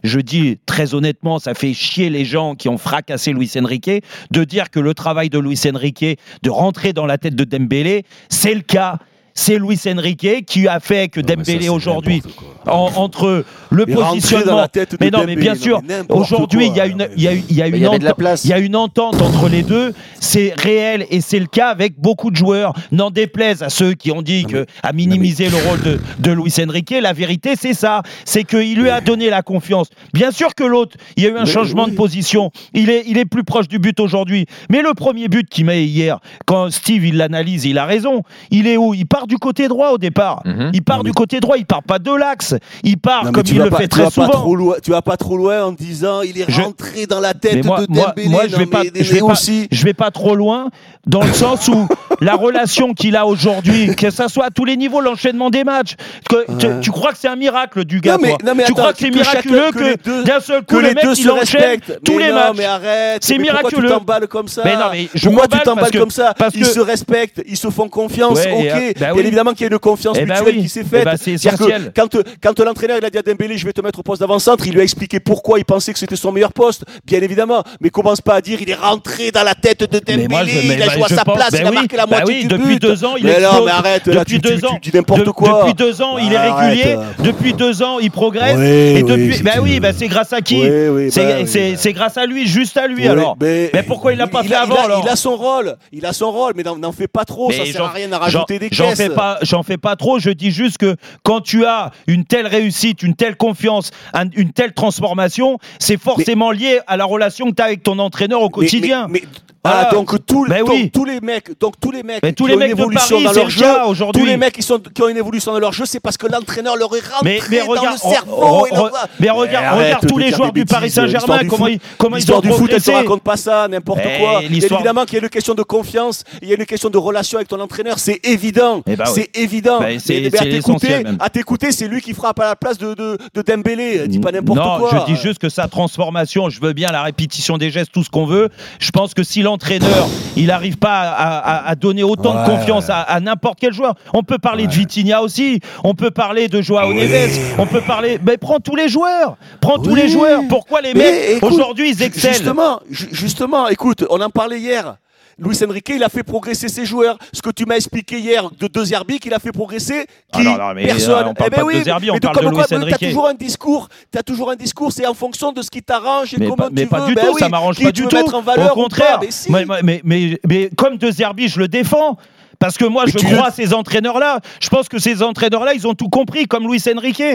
je dis très honnêtement, ça fait chier les gens qui ont fracassé Luis Enrique de dire que le travail de Luis Enrique de rentrer dans la tête de Dembélé, c'est le cas. C'est Luis Enrique qui a fait que Dembélé aujourd'hui, entre le positionnement. Mais non, mais bien sûr, aujourd'hui, il y a une entente entre les deux. C'est réel et c'est le cas avec beaucoup de joueurs. N'en déplaise à ceux qui ont dit à minimiser le rôle de Luis Enrique. La vérité, c'est ça. C'est qu'il lui a donné la confiance. Bien sûr que l'autre, il y a eu un changement de position. Il est plus proche du but aujourd'hui. Mais le premier but qu'il met hier, quand Steve il l'analyse, il a raison. Il est où? Il part du côté droit au départ. Il part du côté droit, il part pas de l'axe. Il part comme il le fait très souvent. Tu vas pas trop loin en disant il est rentré dans la tête de Dembélé. Moi, je vais pas trop loin dans le sens où la relation qu'il a aujourd'hui, que ça soit à tous les niveaux, l'enchaînement des matchs. Tu crois que c'est un miracle du gars? Tu crois que c'est miraculeux que d'un seul coup le mec il enchaîne tous les matchs? C'est miraculeux. Pourquoi tu t'emballes comme ça? Pourquoi tu t'emballes comme ça? Ils se respectent, ils se font confiance. Bien évidemment qu'il y a une confiance mutuelle qui s'est faite. C'est essentiel. Quand l'entraîneur il a dit à Dembélé je vais te mettre au poste d'avant-centre, il lui a expliqué pourquoi il pensait que c'était son meilleur poste, bien évidemment. Mais commence pas à dire il est rentré dans la tête de Dembélé, il a joué à sa place, il a marqué la moitié du but. Depuis 2 ans, il explose. Non, mais arrête, tu dis n'importe quoi. Depuis 2 ans, il est régulier. Depuis 2 ans, il progresse. Et depuis, c'est grâce à qui? C'est grâce à lui, juste à lui. Alors, mais pourquoi il l'a pas fait avant? Il a son rôle, mais n'en fais pas trop. Ça sert à rien à rajouter des caisses. J'en fais pas trop. Je dis juste que quand tu as une telle réussite, une telle confiance, une telle transformation, c'est forcément lié à la relation que tu as avec ton entraîneur au quotidien. Donc tous les mecs qui ont une évolution dans leur jeu, tous les mecs qui ont une évolution dans leur jeu, c'est parce que l'entraîneur leur est rentré dans le cerveau. Mais regarde tous les joueurs du Paris Saint-Germain, comment ils ont l'histoire du foot, elle te progressé. raconte pas ça, n'importe quoi. Évidemment qu'il y a une question de confiance, il y a une question de relation avec ton entraîneur, c'est évident. C'est évident. À t'écouter, c'est lui qui frappe à la place de Dembélé. Dis pas n'importe quoi. Non, je dis juste que sa transformation, je veux bien la répétition des gestes, tout ce qu'on veut. Je pense que si l'entraîneur, il n'arrive pas à donner autant de confiance à n'importe quel joueur. On peut parler de Vitinha aussi, on peut parler de Joao Neves, on peut parler... Mais prends tous les joueurs. Pourquoi les mecs, aujourd'hui, ils excellent? Justement, écoute, on en parlait hier. Luis Enrique, il a fait progresser ses joueurs. Ce que tu m'as expliqué hier de De Zerbi, qu'il a fait progresser personne. On parle pas de De Zerbi, on parle de Luis Enrique. T'as toujours un discours, c'est en fonction de ce qui t'arrange et comment tu veux. Mais pas du tout, ça m'arrange pas du tout. Au contraire, mais comme De Zerbi, je le défends. Parce que moi, je crois à ces entraîneurs-là. Je pense que ces entraîneurs-là, ils ont tout compris, comme Luis Enrique.